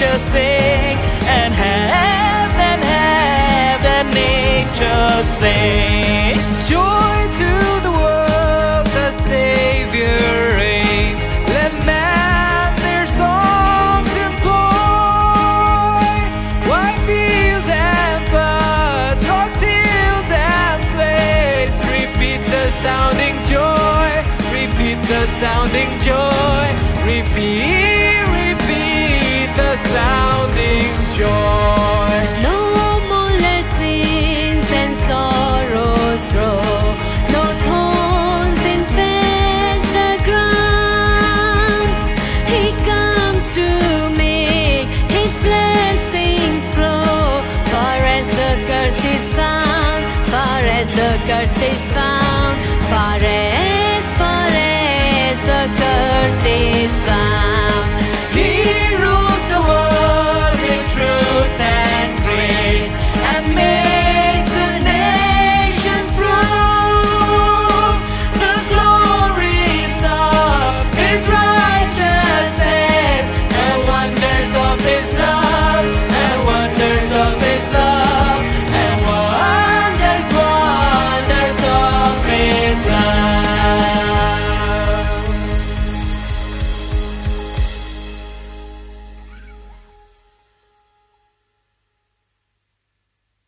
nature sing, and have nature sing. Joy to the world, the Savior reigns. Let man their songs employ. White fields and buds, rocks, hills and plains. Repeat the sounding joy. Repeat the sounding joy. Repeat, repeat the sounding joy. No more lessons and sorrows grow. No thorns infest the ground. He comes to make His blessings flow. Far as the curse is found, far as the curse is found, far as the curse is found.